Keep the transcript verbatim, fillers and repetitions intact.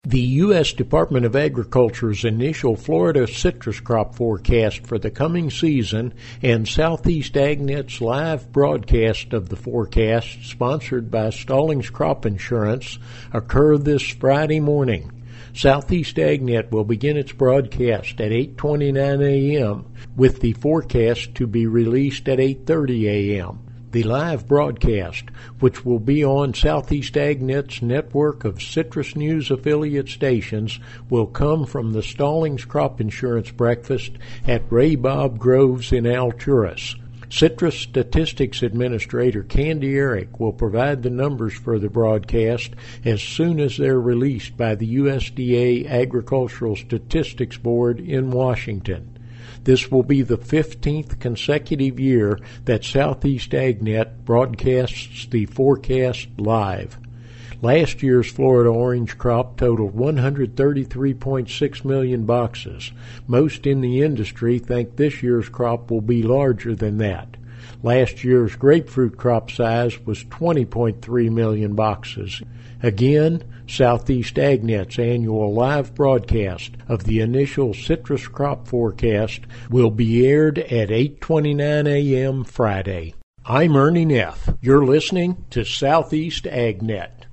The U S Department of Agriculture's initial Florida citrus crop forecast for the coming season and Southeast AgNet's live broadcast of the forecast, sponsored by Stallings Crop Insurance, occur this Friday morning. Southeast AgNet will begin its broadcast at eight twenty-nine a.m., with the forecast to be released at eight thirty a.m. The live broadcast, which will be on Southeast AgNet's network of Citrus News affiliate stations, will come from the Stallings Crop Insurance Breakfast at Ray Bob Groves in Alturas. Citrus Statistics Administrator Candy Eric will provide the numbers for the broadcast as soon as they're released by the U S D A Agricultural Statistics Board in Washington. This will be the fifteenth consecutive year that Southeast AgNet broadcasts the forecast live. Last year's Florida orange crop totaled one hundred thirty-three point six million boxes. Most in the industry think this year's crop will be larger than that. Last year's grapefruit crop size was twenty point three million boxes. Again, Southeast AgNet's annual live broadcast of the initial citrus crop forecast will be aired at eight twenty-nine a.m. Friday. I'm Ernie Neff. You're listening to Southeast AgNet.